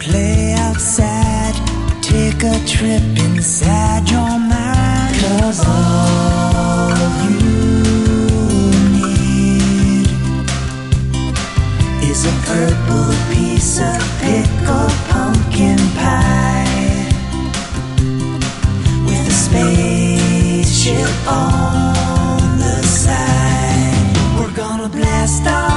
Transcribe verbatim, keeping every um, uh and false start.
play outside, take a trip inside your mind. 'Cause all you need is a purple piece of pickled pumpkin pie with a spaceship on the side. We're gonna blast off